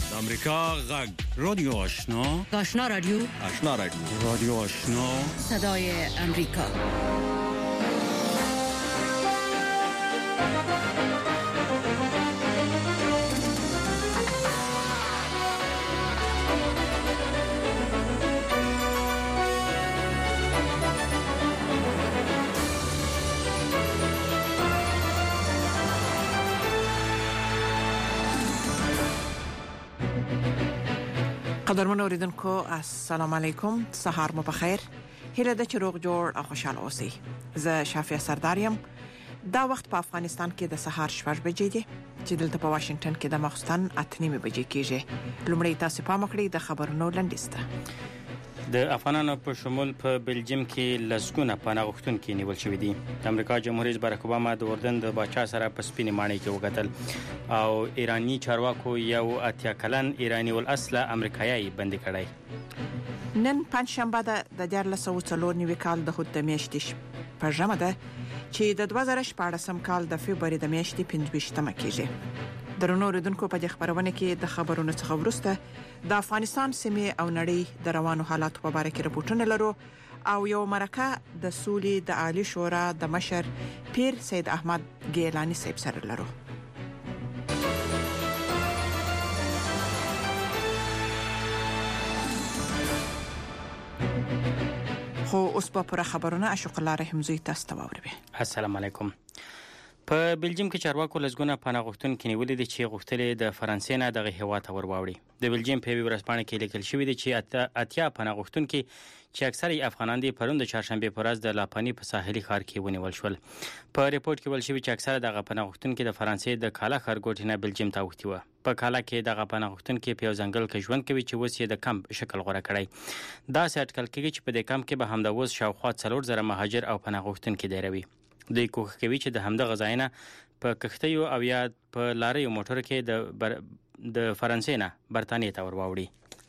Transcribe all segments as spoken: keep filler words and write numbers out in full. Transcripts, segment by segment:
امریکا غږ رادیو آشنا آشنا رادیو آشنا رادیو رادیو آشنا صدای امریکا. قدرمن اوریدونکو السلام علیکم، سهار مو بخیر. هیله ده چې روغ جوړ او خوشاله اوسئ. زه شافیه سرداریم. دا وخت په افغانستان کې د سهار شپږ بجې دي چې دلته په واشنگټن کې د ماخستن اته نیمه بجې کېږي. لومړی تاسو پام وکړئ د خبرونو لنډیسته. د افغانانو په شمول په بلجیم کې لسګونه پناه غوښتونکي نیول شوي دي. د امریکا جمهور رئیس باراک اوباما د اردن د باچا سره په سپینې ماڼۍ کې وکتل او ایرانی چارواکو یو اتیا کلن ایرانی الاصله امریکایي بندي کړی. نن پنځشنبه ده د دیارلس سوه څلور نوي کال د هوت د میاشتې پنځمه ده چې د دوه زره شپاړسم کال د فبروري د میاشتې پنځه ویشتمه کېږي. درنو اوریدونکو په دې خبرونه کې د خبرونو څخه وروسته د افغانستان سیمه او نړۍ د روانو حالاتو په اړه کې راپورټونه لرو او یو مرکه د سولې د عالی شورا د مشر پیر سید احمد ګیلانی صاحب سره لرو. خو اوس په پوره خبرونه اشوق الله رحمزوی تاسو ته واوري. السلام علیکم. په بلجیم کې چارواکو لسګونه پناه غوښتونکي نیولې دي چې غوښتل د فرانسې نه دغه هیواد ته ورواوړي. د بلجیم په ورځپاڼه کې لیکل شوی دی چې اتیا پناه غوښتونکي چې اکثره افغانان دي پرون د چهارشنبه په ورځ د لاپانی په ساحلي ښار کې ونیول شول. په ریپورت کې ویل شوی چې اکثره دغه پناه غوښتونکي د فرانسې د کالا ښارګوټي نه بلجیم ته وختي و. په کالا کې دغه پناه غوښتونکي په ځنګل کې ژوند کوي چې اوس یې د کمپ شکل غوړه کړی. دا سټکل کېږي چې په دې کمپ کې به هم د اوس شاوخوا څلور زره مهاجر او پناه غوښتونکي دیروي. دوی کوښښ کوي چې د همدغه غزاینه په کښتیو او یا په لاریو موټر کې د بر... د فرانسې نه برتانیې ته ورواوړي.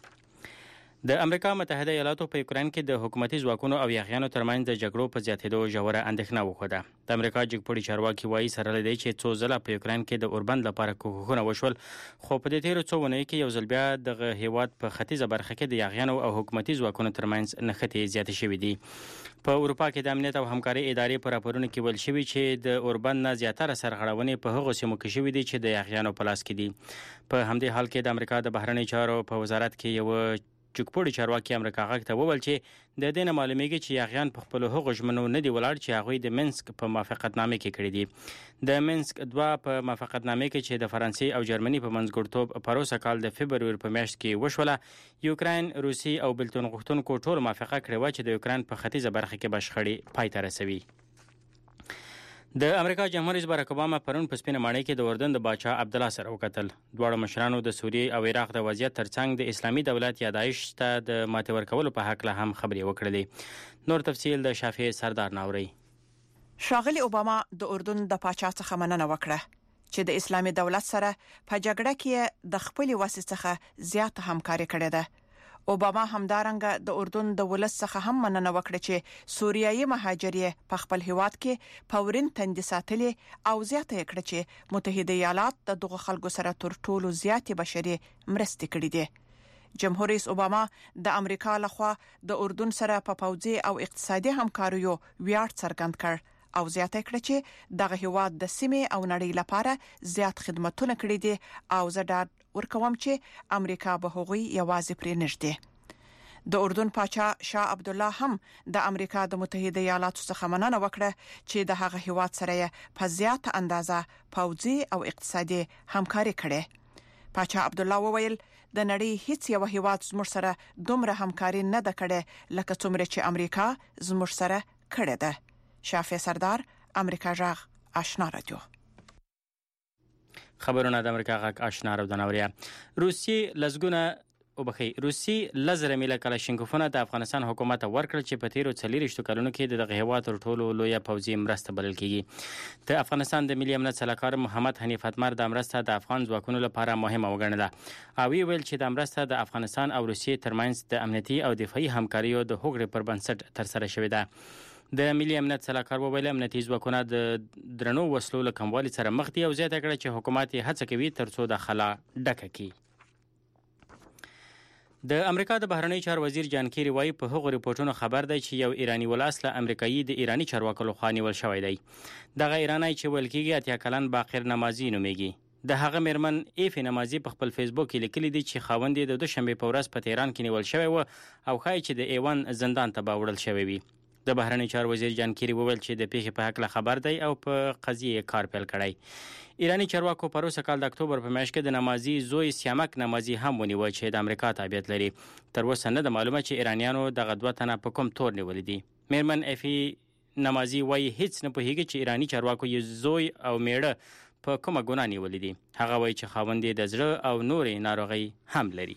د امریکا متحده ایالاتو په یوکرين کې د حکومتي ځواکونو او یاغیانو ترمنځ د جګړو په زیاتېدو ژوره اندېښنه وښوده. د امریکا جګپوړي چارواکي وایي سره لدی چې څو ځله په یوکرين کې د اوربند لپاره کوښښونه وشول، خو په دې تیرو څو ونیو کې یو ځل بیا د هیواد په ختیځه برخه کې د یاغیانو او حکومتي ځواکونو ترمنځ نښتې زیاتې شوې دي. په اروپا کې د امنیت او همکاري ادارې په راپورونو کې ویل شوی چې د اوربند نه زیاتره سرغړونې په هغو سیمو کې شوې دي چې د یاغیانو په لاس کې دي. په همدې حال کې د امریکا د بهرنی چارو په وزارت کې یو جګپوړي چارواکي امریکا غږ ته وویل چې د دې نه معلومیږي چې یاغیان په خپل هغو ژمنو نه دی ولاړ چې هغه د منسک په موافقتنامه کې کړی دي. د منسک دوه په موافقتنامه کې چې د فرانسې او جرمني په منځګړتوب پروسه کال د فبروري په میاشت کې وشوله، یوکرين، روسي او بلتون غوښتونکو ټول موافقه کړې و چې د یوکرين په ختیځه برخه کې بشخړي پای ته رسوي. د امریکا جمهور رئیس باراک اوباما پرون په سپینه ماڼۍ کې د اردن د باچا عبدالله سره وکتل. دواړو مشرانو د سوریې او عراق د وضعیت ترڅنګ د اسلامي دولت یا داعش ته د ماتې ورکولو په حق له هم خبرې وکړلې. نور تفصیل د شافعي سردار ناوري. ښاغلي اوباما د اردن د باچا څخه مننه وکړه چې د اسلامي دولت سره په جګړه کې د خپل وسیله څخه زیاته همکاري کړې ده. اوباما همدارنګه د اردن د ولس څخه هم مننه وکړه چې سوریایي مهاجرې په خپل هیواد کې پورین تندې ساتلې او زیاته کړه چې متحده ایالات د دغه خلکو سره تر ټولو زیاتې بشري مرستې کړې دي. جمهور رئیس اوباما د امریکا لخوا د اردن سره په پوځي او اقتصادي همکاریو ویاړ څرګند کړ او زیاته کړه چې دغه هیواد د سیمې او نړۍ لپاره زیات خدمتونه کړې دي او زه ډاډ ورکوم چې امریکا به هغوی یوازې پرې نږدې. د اردن پاچا شاه عبد الله هم د امریکا د متحده ایالاتو څخه مننه وکړه چې د هغه هیواد سره په زیاته اندازه پوځي او اقتصادي همکاري کړې. پاچا عبد الله وویل د نړۍ هیڅ یو هیواد زموږ سره دومره همکاري نه ده کړې لکه څومره چې امریکا زموږ سره کړې ده. شافعي سردار، امریکا غږ آشنا رادیو. خبرونه د امریکا غږ آشنا رادیو نوریا. روسي لزګونه او بخي روسي لزر میله کلاشینکوفونه د افغانستان حکومت ورکړل چې په تیرو څلورشتو کلونو کې دغه هیواد تر ټولو لوی پوځي مرسته بلل کیږي. د افغانستان د ملي امنیت سلاکار محمد حنیف اتمر د مرسته د افغان ځواکونو لپاره مهمه وګڼله او ویل چې د مرسته د افغانستان او روسیې ترمنځ د امنیتي او دفاعي همکاریو د هوکړې پر بنسټ تر سره شوې ده. د ملي امنیت سلاکار وویل امنیتي ځواکونه د درنو وسلو له کموالي سره مخ دي او زیاته کړه چې حکومت هڅه کوي ترڅو د خلا ډکه کړي. د امریکا د بهرنی چارو وزیر جان کیری وايي په هغو ریپورتونو خبر دی چې یو ایرانی ولاصله امریکایي د ایرانی چارواکو لخوا نیول شوی دی. دغه ایرانی چې ویل کېږي اتیا کلن باقر نمازي نومیږي. د هغه میرمن ایف نمازي په خپل فیسبوک کې لیکلي دي چې خاوند د دوشنبه په ورځ په تهران کې نیول شوی و او ښایي چې د ایوان زندان ته باوړل شوی وي. د بهرنی چارو وزیر جان کیری وویل چې د پیښې په حق خبر دی او په قضیه کار پیل کړی. ایرانی چارواکو پروسه کال د اکتوبر په میاشت کې د نمازي زوی سیامک نمازي هم ونیو چې د امریکا تابعیت لري. تر اوسه نه د معلومه چې ایرانیانو دغه دوه تنه په کوم تور نیولې دي. میرمن افی نمازي وايي هیڅ نه پوهیږي چې ایرانی چارواکو یې زوی او میړه په کومه ګناه نیولې دي. هغه وايي چې خاوند یې د زړه او نورې ناروغي هم لري.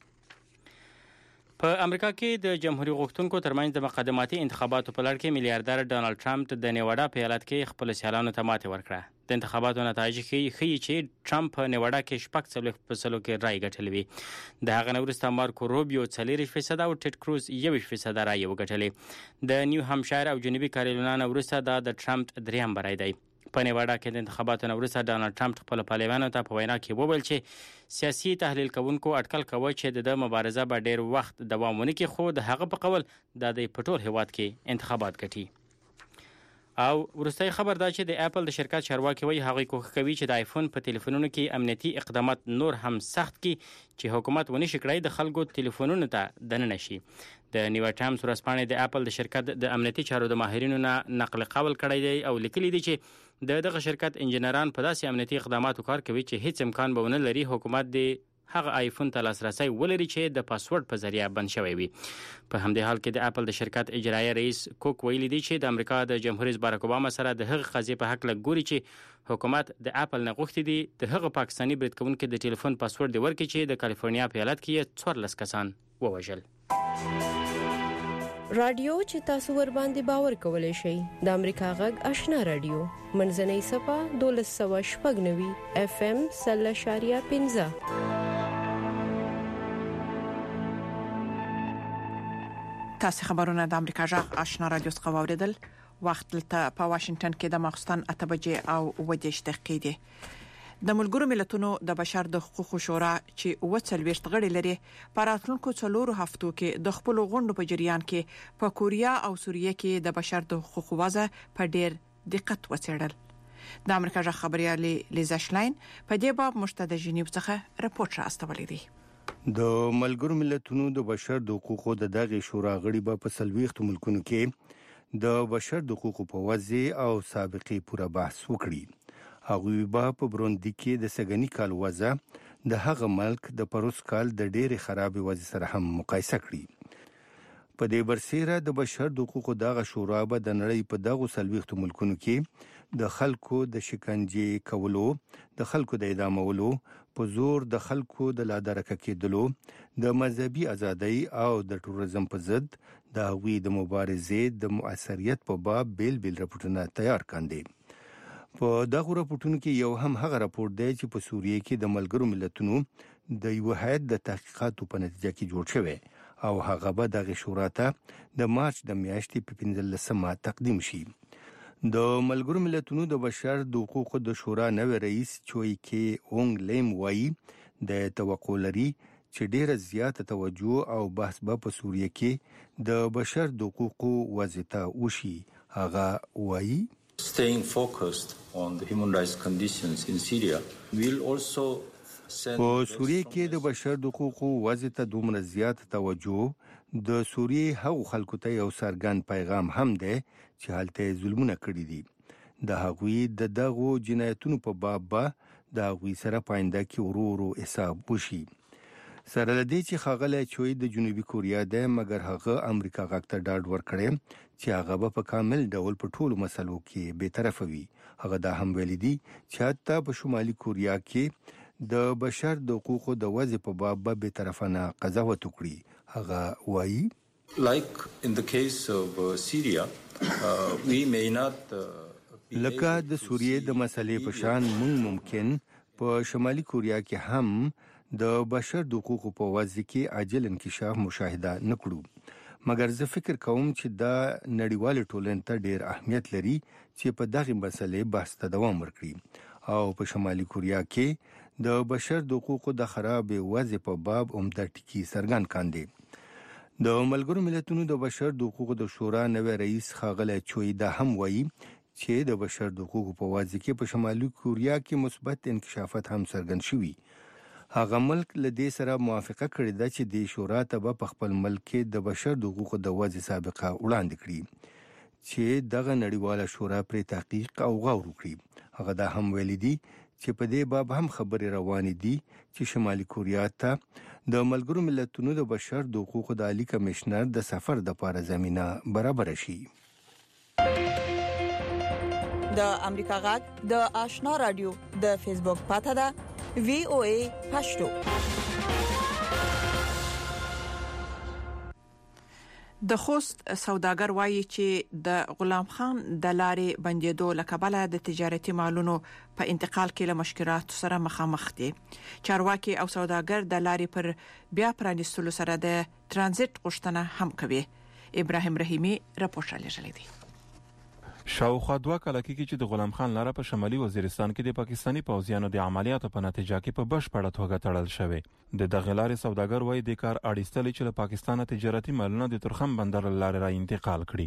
په امریکا کې د جمهوریت غوښتونکو ترمنځ د مقدماتي انتخاباتو په لړ کې میلیارډر ډانلډ ټرمپ د نیواډا په ایالت کې خپل سیالانو ته ماتې ورکړه. د انتخاباتو نتایج ښیي چې ټرمپ په نیواډا کې شپږ څلوېښت په سلو کې رای ګټلې وي. د هغه نه وروسته مارکو روبیو څلېرویشت فیصده او ټیډ کروز یوویشت فیصده رای وګټلې. د نیو همشایر او جنوبي کارولینا نه وروسته دا د ټرمپ دریم بری دی. په نیواډا کې د انتخاباتو نه وروسته ډانلډ ټرمپ خپل پهلوانو ته په وینا کې وویل چې سیاسي تحلیل کوونکو اټکل کوي چې د مبارزه به ډیر وخت دوام ونه کړي، خو د هغه په قول د دې پټول هیواد کې انتخابات ګټي. او ورستۍ خبر دا چې د اپل د شرکت چارواکي وایي هغه کوښښ کوي چې د آیفون په ټلیفونونو کې امنیتي اقدامات نور هم سخت کړي چې حکومت ونشي کړی د خلکو ټلیفونونو ته دننه شي. د نیو ټایمز ورځپاڼې د اپل د شرکت د امنیتي چارو د ماهرینو نه نقل قول کړی دی او لیکلي دي چې د دغه شرکت انجنیران په داسې امنیتي اقداماتو کار کوي چې هیڅ امکان به ونه لري حکومت د هغه آیفون ته لاسرسي ولري چې د پاسورډ په ذریعہ بند شوی وي. په همدې حال کې د اپل د شرکت اجرایي رئیس کوک ویلي دی چې د امریکا د جمهور رئیس باراک اوباما سره د هغه قضیې په حق لګوري چې حکومت د اپل نه غوښتي دي د هغه پاکستاني برید کوونکو د ټلیفون پاسورډ دی ورکړي چې د کالیفورنیا په ایالت کې څوارلس کسان ووژل. رادیو چې تاسو ور باندې باور کولای شئ د امریکا غږ آشنا رادیو منځنۍ صفه دولس سوه شپږ نوي اف ام سل شاریه پنځه. تاسو خبرونه د امریکا غږ آشنا رادیو څخه واوریدل. وخت لته په واشنگټن کې د ماخستن اته بجې او ودېش دقیقې دي. د ملګرو ملتونو د بشر د حقوقو شورا چې وڅلويشت غړي لري په راتلونکو څلورو هفتو کې د خپل غونډو په جریان کې په کوریا او سوریه کې د بشر د حقوقو وضع په ډېر دقت وڅېړل. د امریکا غږ خبريالي لیزا شلاین په دې باب مشتد جنیو څخه راپورټ راستولې دي. د ملګرو ملتونو د بشر د حقوقو د دغه شورا غړي به په سلويخت ملکونو کې د بشر د حقوقو په وضع او سابقې پوره بحث وکړي. هغوی به په بروندي کې د سګنی کال وضع د هغه ملک د پروس کال د ډېر خراب وضع سره هم مقایسه کړي. په دې برسېره د بشر د حقوقو دغه شورا به د نړۍ په دغه سلويخت ملکونو کې د خلکو د شکنجې کولو، د خلکو د اعدامولو، په زور د خلکو د لادرکه کېدلو، د مذهبي ازادۍ او د ټوریزم په ضد د هغوی د مبارزې د مؤثریت په باب بیل بیل راپورټونه تیار کاندي. په دغه راپورټونو کې یو هم هغه راپورټ دی چې په سوریه کې د ملګرو ملتونو د یو هیئت د تحقیقاتو په نتیجه کې جوړ شوی او هغه به دغه شورا ته د مارچ د میاشتې په پنځلسمه تقدیم شي. د ملګرو ملتونو د بشر د حقوقو د شورا نوی رئیس چوي کې اونګ لیم وایي د توقع لري چې ډیره زیاته توجه او بحث به په سوریه کې د بشر د حقوقو وضع ته وشي. هغه وایي Staying focused on the human rights conditions in Syria will also send په سوریه کې د بشر د حقوقو وضع ته دومره زیات توجه د سوریه هغو خلکو ته یو څرګند پیغام هم دی چې هلته ظلمونه کړي دي. د هغوی د دغو جنایتونو په باب به د هغوی سره پاینده کې ورو ورو حساب وشي. سره لدی چې خاغله چوي د جنوبي کوریا ده مګر هغه امریکا غاک ته ډاډ ورکړي چې هغه به په کامل ډول په ټولو مسلو کې به طرف وي. هغه دا هم ویلي دي چې حتی په شمالي کوریا کې د بشر د حقوقو د وضع په باب به طرفانه قضاوت وکړي. هغه وایي like in the case of uh, Syria uh, we may not uh, لکه د سوریه د مسلې په شان موږ ممکن په شمالي کوریا کې هم د بشر د حقوقو په وضع کې عاجل انکشاف مشاهده نکړو. مګر زه فکر کوم چې دا نړیوال ټولنې ته ډېر اهمیت لري چې په دغه مسلې بحث ته دوام ورکړي او په شمالي کوریا کې د بشر د حقوقو د خراب وضع په باب عمده ټکی څرګند کاندي. د ملګرو ملتونو د بشر د حقوقو د شورا نوی رئیس ښاغلی چوي دا هم وایي چې د بشر د حقوقو په وضع کې په شمالي کوریا کې مثبت انکشافات هم څرګند شوي. هغه ملک له دې سره موافقه کړې ده چې د شورا ته په خپل ملک کې د بشر د حقوقو د وضع سابقه وړاندې کړي چې دغه نړیواله شورا پرې تحقیق او غور وکړي. هغه دا هم ویلي دي چې په دې باب هم خبرې روانې دي چې شمالي کوریا ته د ملګرو ملتونو د بشر د حقوقو د عالی کمشنر د سفر د لپاره زمينه برابر شي. د امریکا غږ د آشنا رادیو د فیسبوک پاته ده وی او ای پښتو. د خوست سوداګر وایي چې د غلام خان د لارې بندیدو لکبله د تجارتي مالونو په انتقال کې له مشکلات سره مخامخ دي. چارواکي او سوداګر د لارې پر بیا پرانیستلو سره د ترانزیت غوښتنه هم کوي. ابراهیم رحیمی راپور لري دی. شاوخوا دوه کاله کې چې د غلام خان لاره په شمالي وزیرستان کې د پاکستانی پوځیانو د عملیاتو په نتیجه کې په بشپړه توګه تړل شوی. د دغه لارې سوداګر وایي د کار اړیستلې چې له پاکستانه تجارتي مالونه د ترخم بندر لارې را انتقال کړي،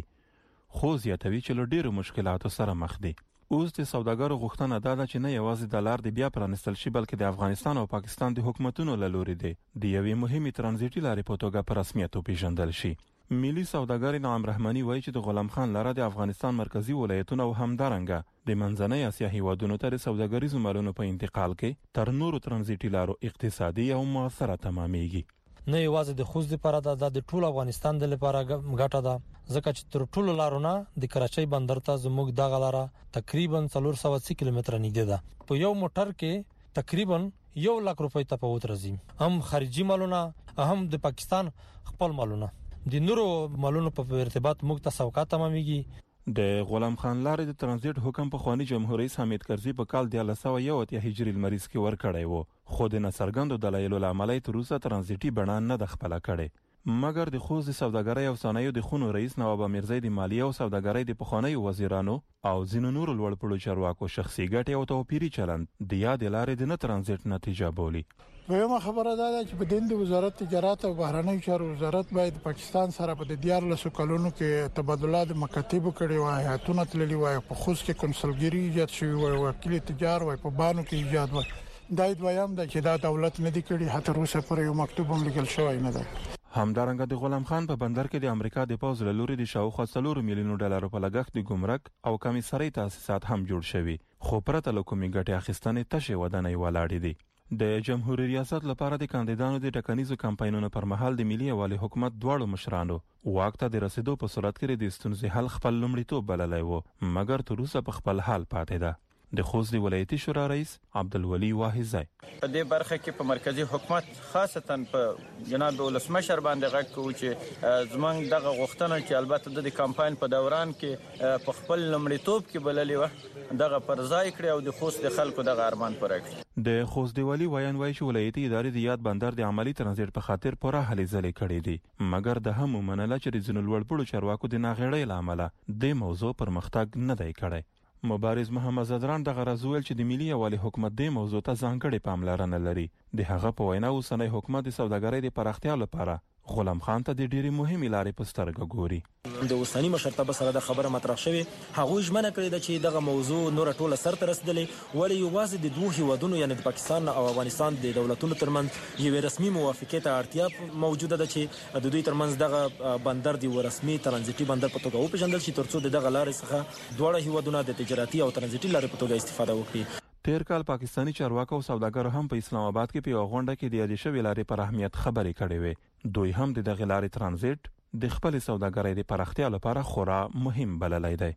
خو زیاتوي چې له ډیرو مشکلاتو سره مخ دي. اوس د سوداګرو غوښتنه دا ده چې نه یوازې د لار د بیا پرانستل شي بلکې د افغانستان او پاکستان د حکومتونو له لوري دی د یوې مهمې ترانزیتي لارې په توګه په رسمیت وپیژندل شي. ملي سوداګر نعیم رحماني وایي چې د غلام خان لاره د افغانستان مرکزی ولایتونو او همدارنګه د منځنۍ اسیا هیوادونو ته د سوداګریزو مالونو په انتقال کې تر نورو ترانزیتي لارو اقتصادي او موثره تمامېږي. نه یوازې د خوست لپاره ده، د ټول افغانستان د لپاره ګټه ده، ځکه چې تر ټولو لارونه د کراچۍ بندر ته زموږ دغه لاره تقریبا څلور سوه اسی کیلومتره نږدې ده. په یو موټر کې تقریبا یو لک روپۍ ته په وترځي، هم خارجي مالونه هم د پاکستان خپل مالونه د نورو مالونو په ارتباط موږ ته سوکات تمامېږي. د غلام خان لارې د ترانزیت حکم په خواني جمهور رئیس حمید کرزي په کال د یو سوه یو اتیا هجري لمریز کې ورکړی وو، خو د ناڅرګندو دلایلو له امله تر اوسه ترانزیتي بڼه نه ده خپله کړې. مګر د خوست د سوداګرۍ او صنایعو د خونو رئیس نواب امیرزی د مالیې او سوداګرۍ د پخوانیو وزیرانو او ځینو نورو لوړپوړو چارواکو شخصي ګټې او توپیري چلند د یادې لارې د نه ترانزیت نتیجه بولي. دویمه خبره دا ده چې په دین د وزارت تجارت او بهرنیو چارو وزارت باید پاکستان سره په دیارلسو کلونو کې تبادلات مکاتب کړي وای، هاتونه تللی وای، په خوست کې کنسلګری ایجاد شوی وای، وکیل تجار وای، په بانو کې ایجاد وای. دا دویم ده چې دا دولت نه دی کړي، هته روسه پر یو مکتوب هم لیکل شوی نه ده. همدارنګه د غلام خان په بندر کې د امریکا د پوز له لوري د شاوخوا څلور میلیونو ډالرو په لګښت د ګمرک او کمیسرۍ تاسیسات هم جوړ شوي، خو پرته له کومې ګټې اخیستنې تشې ودانۍ ولاړې دي. د جمهوریت ریاست لپاره د کاندیدانو د ټاکنیزو کمپاینونو پر مهال د ملي یووالي حکومت دواړو مشرانو واک ته د رسیدو په صورت کې د ستونزې حل خپل لومړیتوب بللی و، مګر تر اوسه په خپل حال پاتې ده. د خوست د ولایتي شورا رئیس عبدالولي واحزی په دې برخه کې په مرکزی حکومت خاصتا په جناب ولسمشر باندې غږ کوي چې زمونږ دغه غوښتنه چې البته د کمپاین په دوران کې په خپل لومړیتوب کې بللې و دغه پر ځای کړی او د خوست د خلکو دغه ارمان پوره کړي. د خوست دی ولی وایي وایي چې ولایتي ادارې د یاد بندر د عملی ترانزیت په خاطر پوره هلې ځلې کړې دي، مګر د هم ومنله چې د ځینو لوړپوړو چارواکو د ناغېړۍ له امله د موضوع پرمختګ نه دی کړی. مبارز محمد زدران دغه راز ویل چې د ملي یووالي حکومت د موضوع ته ځانګړې پاملرنه لري. د هغه په وینا اوسنی حکومت د سوداګرۍ د پراختیا لپاره غلام خان ته د ډېری مهمې لارې په سترګه ګوري. د اوسنی مشرتابه سره د خبره مطرح شوی، هغه ژمنه کړې ده چې دغه موضوع نور ټوله سر ته رسیدلې، ولې یوازې د دوه هیوادونو یعنی د پاکستان او افغانستان د دولتونو ترمنځ یوې رسمي موافقې ته اړتیا موجوده ده چې د دوی ترمنځ دغه بندر د رسمي ترانزیتي بندر په توګه وپیژندل شي، ترڅو د دغه لارې څخه دواړه هیوادونه د تجارتي او ترانزیتي لارې په توګه استفاده وکړي. تیر کال پاکستانی چارواکو او سوداګرو هم په اسلام آباد کې په یوه غونډه کې د یادې شوې لارې پر اهمیت خبرې کړې وې. دوی هم د دغې لارې ترانزیت د خپل سوداګرۍ د پراختیا لپاره خورا مهم بللی دی.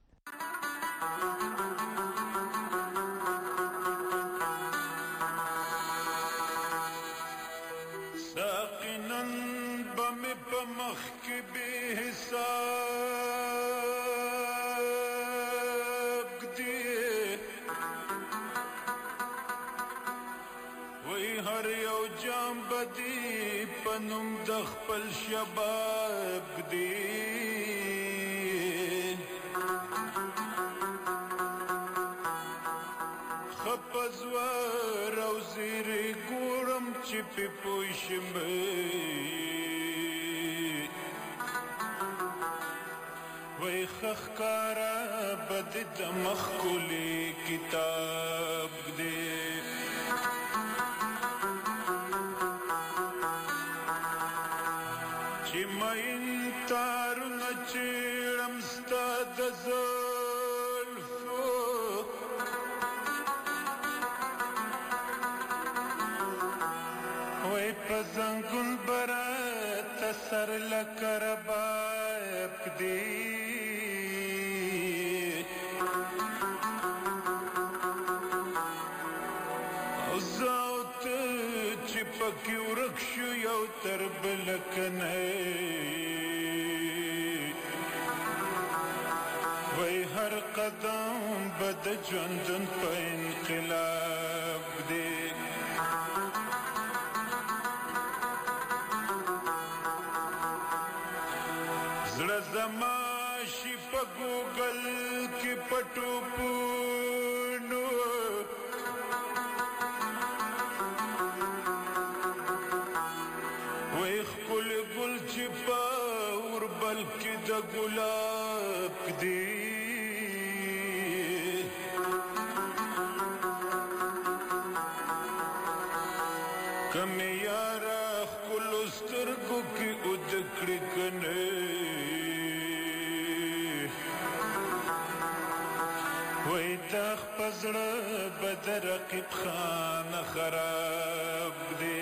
پنوم د خپل شباب دی خپزور او زیر چې په پوښم وای خخکارا بد د مخکولي کتاب دې چې مې تار نچړم ستاد زلفو وای پزنګون برات سر لکرباب دې پکی ورکشو یو تر بلکنه وی هر قدم بد جندن پا انقلاب دی زړه زما شي په ګوګل کې پټو پونو خپل ګل چې په وربل کې د ګلاب دی کم یارا خپل سترګو کې اود کړی کنه وای تا خپزړه بدر رقیب خان خراب دی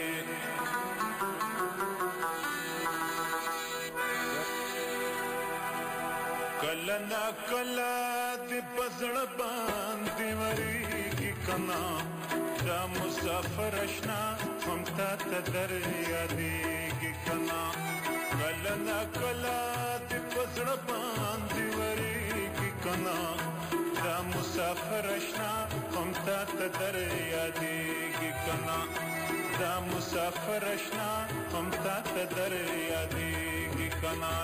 کلنا کلا دی پزړ باندې وریږي کنا دا مسافر اشنا هم تا ته در یادېږي کنا کلنا کلا دی پزړ باندې وریږي کنا دا مسافر اشنا هم تا ته در یادېږي کنا دا مسافر اشنا هم تا ته در یادېږي کنا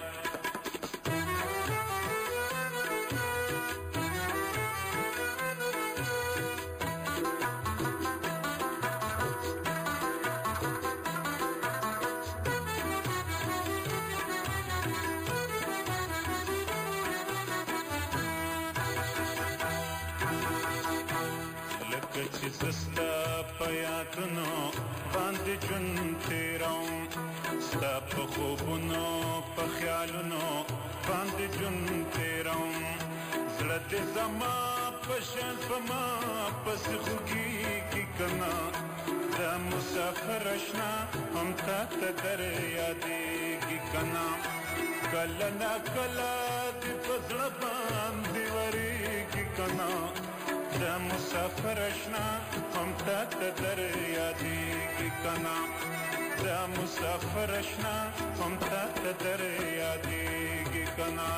سستا پیاتونو باندې جون تیروم ستا په خوبونو په خیالونو باندې جون تیروم زړه دې زما په شان په ما پس خوږي کی کنا دا مسافر اشنا هم تا ته در یادېږي کنا کله نا کله دې په زړه باندې وریږي کنا دا مسافر اشنا هم تا ته در یادېږي کنا دا مسافر اشنا هم تا ته در یادېږي کنا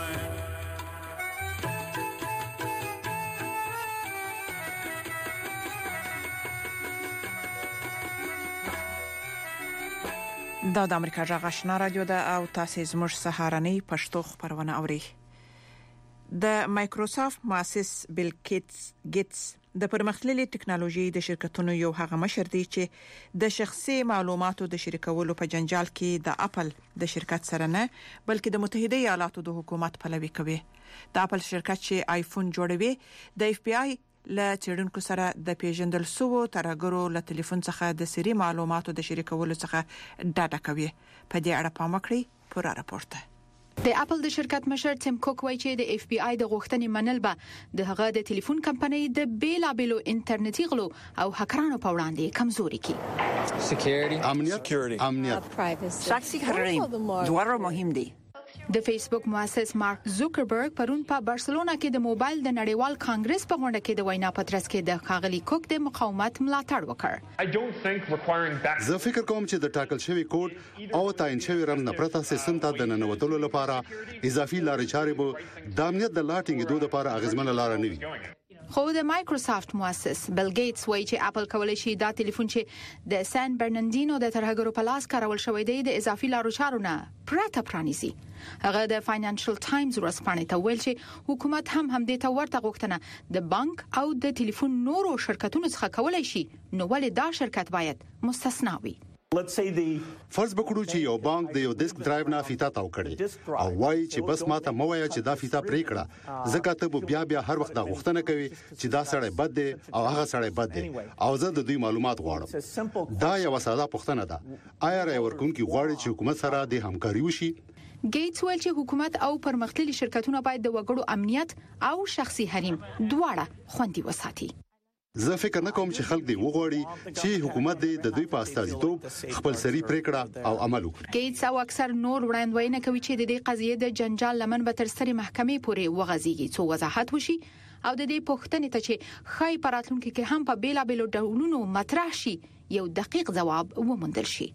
دا د امریکا غږ آشنا رادیو ده او تاسو زموږ سهارنۍ پښتو خبرونه اورئ. د مایکروسافت مؤسس بیل ګیټس ګیټس د پرمختللي ټکنالوژي د شرکتونو یو هغه مشر دی چې د شخصي معلوماتو د شریکولو په جنجال کې د اپل د شرکت سره نه بلکې د متحده ایالاتو د حکومت پلوي کوي. د اپل شرکت چې آیفون جوړوي د اف بی آی له چیرونکو سره د پیژندل سوو ترګرو له ټلیفون څخه د سری معلوماتو د شریکولو څخه ډاډه کوي. په دې اړه پام وکړئ پوره راپورته. د اپل د شرکت مشر ټیم کوک وایي چې د اف بی آی د غوښتنې منل به د هغه د ټلیفون کمپنۍ د بیلابلو انټرنیټي غلو او هکرانو په وړاندې کمزوري کړي. امنیت امنیت شخصي حریم دوه مهم دي. د فیسبوک مؤسس مارک زوکربرګ پرون په بارسلونا کې د موبایل د نړیوال کانګرس په غونډه کې د وینا پترس کې د ښاغلي کوک د مقاومت ملاتړ وکړ. زه فکر کوم چې د ټاکل شوی کوډ او تعین شوی رم نه پرته سیستم ته د ننوتلو لپاره اضافي لارې چارې به د امنیت د لاټینګ دوه لپاره اغیزمنه لار نه وي. خو د مایکروسافت مؤسس بل ګیټس وایي چې اپل کولای شي دا ټلیفون چې د سان برناردینو د ترهګرو په لاس کارول شوی دی د اضافي لارو چارو نه پرته پرانیزي. هغه د فاینانشل ټایمز ورځپاڼې ته ویل چې حکومت هم هم د تورته غوښتنه د بانک او د ټلیفون نورو شرکتونو څخه کولای شي، نو ولې دا شرکت باید مستثنا وي؟ فرض وکړو چې یو بانک د یو ډیسک ډرایو نه فیتا تاو کړي او وایي چې بس ماته مو وایي چې دا فیتا پرې کړه، ځکه ته بیا بیا هر وخت دا غوښتنه کوي چې دا سړی بد دی او هغه سړی بد دی او زه د دوی معلومات غواړم. دا یو ساده پوښتنه ده، آیا رای ورکوونکي غواړي چې حکومت سره د همکاري وشي؟ ګیټس ویل چې حکومت او پرمختللي شرکتونه باید د وګړو امنیت او شخصي حریم دواړه خوندي وساتي. زه فکر نه کوم چې خلک دی وغواړي چې حکومت دی د دوی په استازیتوب خپل سری پریکړه او عمل وکړي. ګیټس او اکثر نور وړاندوینه کوي چې د دې قضیې د جنجال لمن به تر سترې محکمې پورې وغځيږي څو وضاحت وشي او د دې پوښتنې ته چې خای پراتلونکو کې هم په بیلا بیلو ډولونو مطرح شي یو دقیق ځواب وموندل شي.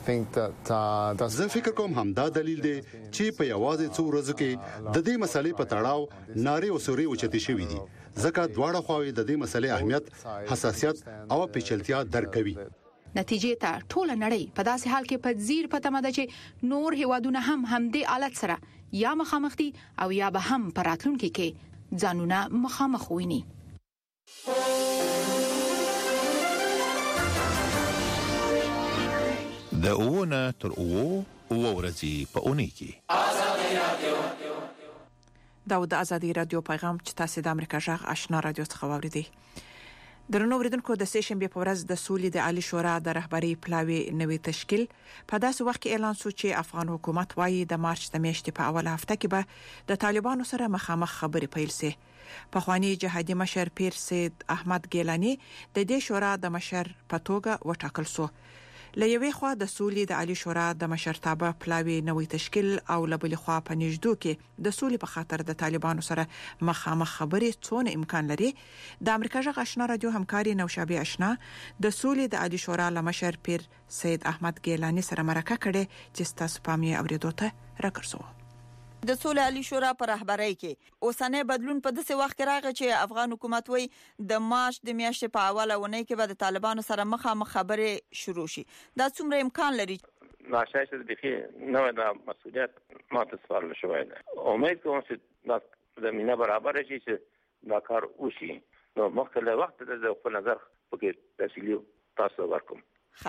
زه فکر کوم هم دا دلیل دی چې په یوازې څو ورځو کې د دې مسلې په تړاو ناري او سوري اوچتي شوې دي، ځکه دواړه خواوې د دې مسلې اهمیت، حساسیت او پیچلتیا درک کوي. نتیجې ته ټول نړۍ په داسې حال کې په زیر پته مده چې نور هیوادونه هم همدې حالت سره یا مخامخ دي او یا به هم په راتلونکي کې ځانونه مخامخ ویني. د اوونه تر اوو اوو ورځې په اونۍ کې آزادي رادیو دا د آزادي رادیو پیغام چې تاسو د امریکا جغ آشنا رادیو څخه واوریدي. درنو اوریدونکو، د سه شنبه په ورځ د سولې د عالی شورا د رهبری پلاوی نوې تشکیل په داسې وخت کې اعلان شو چې افغان حکومت وايي د مارچ د میاشتې په اوله هفته کې به د طالبانو سره مخامخ خبرې پیل شي. په خواني جهادي مشر پیر سید احمد ګیلانی د دې شورا د مشر په توګه وټاکل شو. لېوي خوا د سولې د عالی شورا د مشرتابه پلاوی نوې تشکیل او لبلې خوا په نږدو کې د سولې په خاطر د طالبانو سره مخامخ خبرې څونه امکان لري. د امریکا جغ آشنا رادیو همکاري نوشابه آشنا د سولې د عالی شورا له مشر پیر سید احمد ګیلانی سره مرکه کړې چې تاسو پامې اوریدو ته راکړسو. د سولې عالی شورا پر رهبرۍ کې اوسنۍ بدلون په داسې وخت کې راغی چې افغان حکومت وایي د مارچ د میاشتې په اوله ونې کې به د طالبانو سره مخامخ خبرې شروع شي. دا څومره امکان لري؟ ناشایسته بخي نو دا مسؤلیت ما ته سوال شوی دی. امید کوم چې دا زمينه برابر شي چې دا کار وشي. نو مخکې وخت د خپل نظر پکې تفصیلی تاسو ورکوم.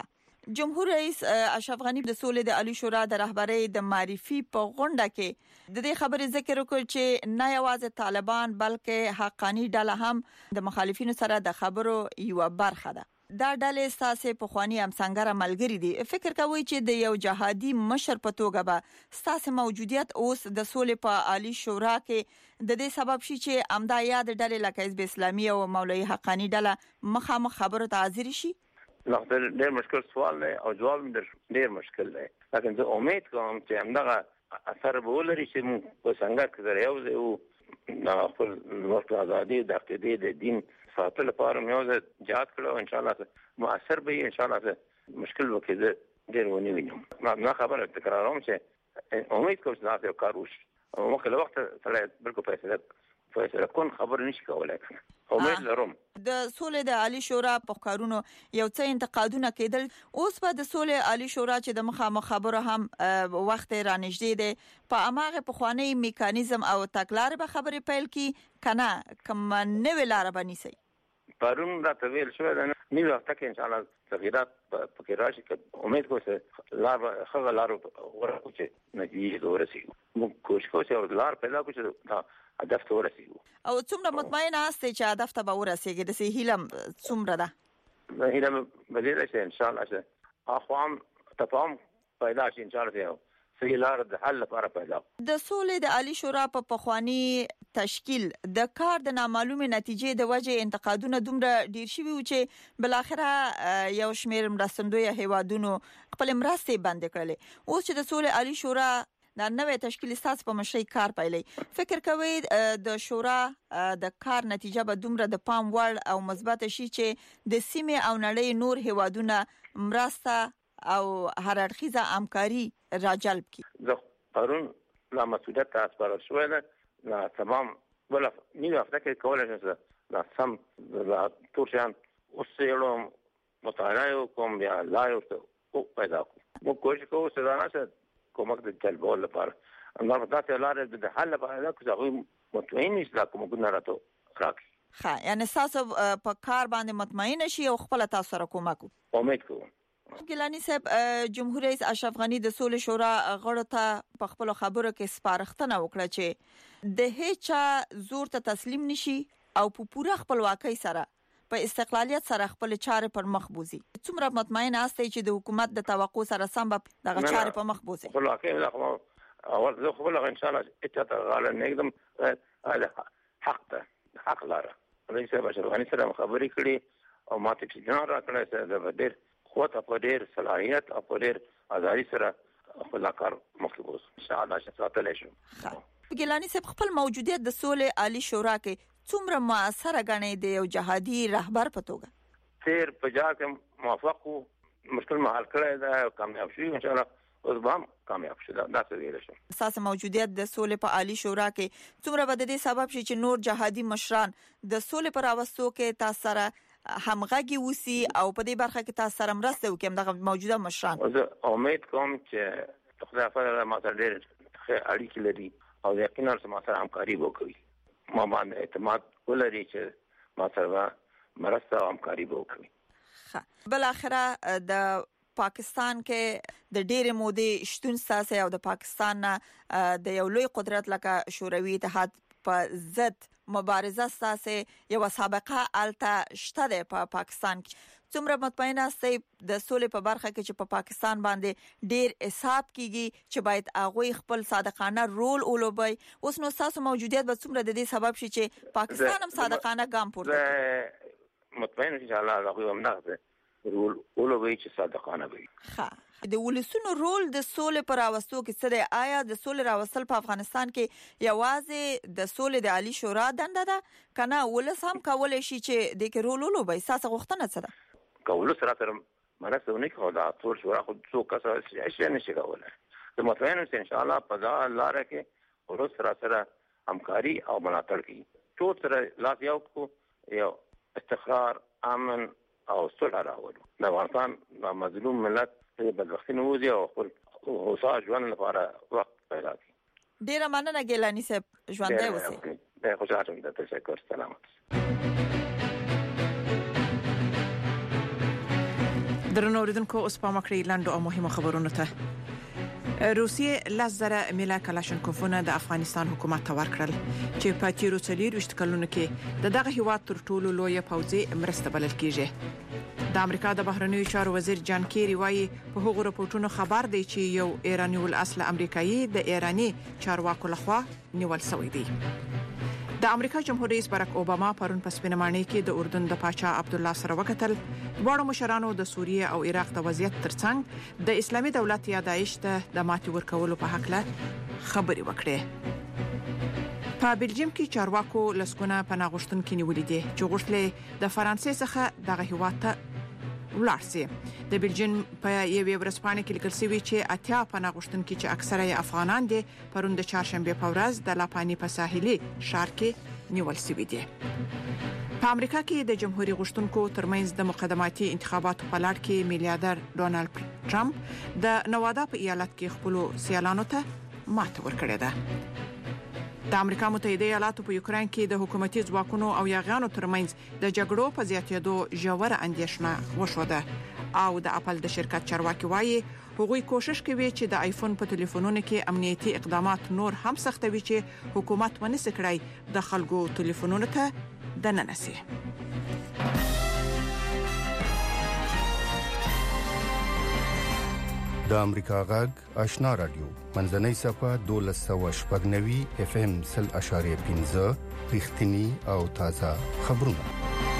جمهور رئیس اشرف غنی د سولې د عالی شورا د رهبرۍ د معرفي په غونډه کې د دې خبرې ذکر وکړ چې نه یوازې طالبان بلکې حقانی ډله هم د مخالفینو سره د خبرو یو برخه ده. دا ډلې ساسه په خواني هم څنګه ملګری دي. فکر کوي چې د یو جهادي مشر په توګه به ساسه موجودیت اوس د سولې په عالی شورا کې د دې سبب شي چې امدا یاد ډلې لکه حزب اسلامي او مولوی حقانی ډله مخامخ خبرو ته حاضر شي. نو دا ډېر مشکل سوال دی او جواب ډېر مشکل دی. لکه زه امید کوم چې همدغه اثر به ولري چې موږ په څنګه کې سره یو ځای او خپل وخت ازادي د عقیدې د دین ساتلو لپاره یو ځای جهاد کړو. ان شاء الله مؤثر به ان شاء الله مشکل وکړي ډېر ونی وینم. ما خبره تکراروم چې امید کوم چې دا یو کار وشي او مخکې وخت سره بالکل فیصله فیصله کون خبر نشي کولای. امید لرم د سولې د عالی شورا په کارونو یو څه انتقادونه کېدل. اوس په د سولې عالی شورا چې د مخامخ خبرو هم وخت رانږدې دی په اماغه په خواني میکانیزم او تګلارې به خبرې پیل کی کنه کوم نوې لار بنيسي. پرون دا تویل شو دا نیو وخت کې ان شاء الله تغیرات په کې راشي. امید کوم چې لار خغه لار ورکو چې نتیجه ورسیږي. موږ کوشش کوو چې لار پیدا کړو چې هدف ته ورسیږو. او څومره مطمئن یاست چې هدف ته به ورسیږي؟ د سې هیلم څومره ده؟ د هیلم بدیل شي ان شاء الله چې اخوام تفاهم پیدا شي ان شاء الله صحیح لار د حل لپاره پیدا. د سولې د عالی شورا په پخوانی تشکیل د کار د نامعلومه نتیجې د وجه انتقادونه دومره ډیر شوي و چې بل اخره یو شمیر مرستندوی هیوادونو خپل مرستې بند کړلې. اوس چې د سولې عالی شورا د نوې تشکیل اساس په مشي کار پیلې، فکر کوي د شورا د کار نتیجه به دومره د پام وړ او مثبت شي چې د سیمه او نړۍ نور هیوادونه مرسته او هر اړخیزه همکاري راجلب کی. زه پرون لا مسؤلیت تاسو پر شوې نه تمام ولا نیو هفته کې کولای شم لا سم لا تورشان اوس یو مطالعه کوم بیا لا یو او پیدا مو کوشش کوو چې دا نه کومک د جلبول لپاره اما دا ته لارې د حل لپاره کوم مطمئن نشي کوم ګناه راته راکړي. ها یعنی تاسو په کار باندې مطمئن شي او خپل تاسو سره کومک امید کوم. ګیلانی صاحب جمهور رئیس اشرف غنی د سولې شورا غړو ته په خپل خبرو کې سپارښتنه وکړه چې د هیڅ زور ته تسلیم نشي او په پوره خپلواکۍ سره په استقلالیت سره خپل چارې پر مخ بوزي. څومره مطمئن یاست چې د حکومت د توقع سره سم به دغه چارې په مخ بوزي؟ خپلواکۍ لا اول زه خپل ان شاء الله اته غاله نګدم حق ده حق لاره. رئیس اشرف غنی سره خبرې کړې او ماته چې جنا راکړه چې د ډېر قوت په ډېر صلاحیت او په ډېر ازادي سره خپل کار مخبوز ان شاء الله شاتل شو. ګیلانی صاحب خپل موجودیت د سولې عالی شورا کې څومره موثر غنی دی او جهادي رهبر په توګه تیر په ځکه موافق مشکل محل کړی دا کامیاب شي ان شاء الله اوس به هم کامیاب شي دا څه ویل شي. اساس موجودیت د سولې په عالی شورا کې څومره بد دي سبب شي چې نور جهادي مشران د سولې پر اوسو کې تاسو سره همغږي وسی او په دې برخه کې تاسو سره مرسته وکړم دغه موجوده مشران. زه امید کوم چې خدای په ما سره ډېر اړیکې لري او یقینا ما سره همکاري وکړي. ما باندې اعتماد ولري چې ما سره مرسته او همکاري وکړي. ښه بل اخره د پاکستان کې د ډېرې مودې شتون ساسي او د پاکستان د یو لوی قدرت لکه شوروي اتحاد په ضد مبارزه ساسي یو سابقه الته شته د پا پاکستان کې. څومره مطمئن استئ د سولې په برخه کې چې په پا پاکستان باندې ډېر حساب کیږي چې باید هغه خپل صادقانه رول ولوبي. اوس نو تاسو موجودیت به څومره د دې سبب شي چې پاکستان هم صادقانه ګام پورته کوي؟ مطمئن ان شاء الله هغه هم نه رول ولوبي چې صادقانه وي. ها د ولسونو رول د سولې پر اوستو کې څه دی؟ آیا د سولې راوستل په افغانستان کې یوازې د سولې د عالی شورا دنده ده کنه ولس هم کولای شي چې د کې رول ولوبي؟ ساسه غوښتنه څه ده؟ کول سره تر مرسته کوي دا ټول شورا خو څو کسه شي نشي کولای. زه مطمئن یم ان شاء الله په دا لار کې ورس سره سره همکاري او ملاتړ کوي. ټول سره لاس یو کو یو استقرار امن او صلح راوړو. د افغانستان د مظلوم ملت په بدبختي نوځي او خپل هوسا ژوند لپاره وخت پیدا کړي. ډیره مننه ګیلانی صاحب ژوندۍ اوسئ. ډېر خوشاله یم. تشکر. سلامت. درنو اوریدونکو اوس په مکړی لاندو او مهمه خبرونه ته. روسیې لزره میلا کلاشنکوفونه د افغانستان حکومت ته ورکړل چې په تیرو څلور وشت کلونو کې د دغه هیواد تر ټولو لوی پوځي مرسته بلل کیږي. د امریکا د بهرنیو چارو وزیر جان کیری وایي په هغو راپورټونو خبر دی چې یو ایرانی ول اصل امریکایي د ایرانی چارواکو لخوا نیول شوی دی. د امریکا جمهور رئیس باراک اوباما پرون په سپینمانۍ کې د اردن د پاچا عبد الله سره وکتل. دواړو مشرانو د سوریه او عراق د وضعیت ترڅنګ د اسلامي دولت یا داعش ته د ماتې ورکولو په حق له خبرې وکړې. په بلجیم کې چارواکو لسګونه پناه غوښتونکي نیولې دي چې غوښتل د فرانسې څخه دغه هیواد ته ولارسي. د بلجیم په یوې ورځپاڼې کې لیکل شوی چې اتیا پناه غوښتونکي چې اکثره یې افغانان دي پرون د چهارشنبه په ورځ د لاپانی په ساحلي ښار کې نیول شوی دي. په امریکا کې د جمهوریت غوښتونکو ترمنځ د مقدماتي انتخاباتو په لړ کې میلیارډر ډونالد ټرمپ د نوادا په ایالت کې خپل سیالانو ته ماته ورکړې ده. د امریکا متحده ایالاتو په یوکرين کې د حکومتي ځواکونو او یاغیانو ترمنځ د جګړو په زیاتېدو ژوره اندېښنه وشوده او د اپل د شرکت چارواکي وایي هغوی کوشش کوي چې د آیفون په ټلیفونونو کې امنیتي اقدامات نور هم سختوي چې حکومت ونس کړای د خلکو ټلیفونونو ته دننسي. د امریکا غږ آشنا رادیو منځنۍ صفه دولس سوه شپږ نوي اف ام سل اشاریه پنځه رښتینی او تازه خبرونه.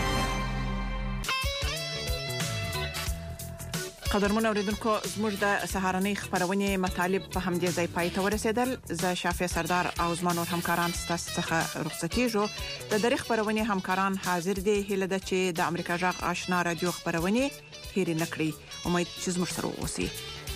قدرمن اوریدونکو زموږ د سهارنۍ خبرونه مطالب په همدې ځای پای ته ورسېدل. زه شافعي سردار او زما نور همکاران ستاسو څخه رخصتېږو. د دغه خبرونه همکاران حاضر دي هله د چې د امریکا غږ آشنا رادیو خبرونه هېر نه کړی. امید چې زموږ سره اوسئ.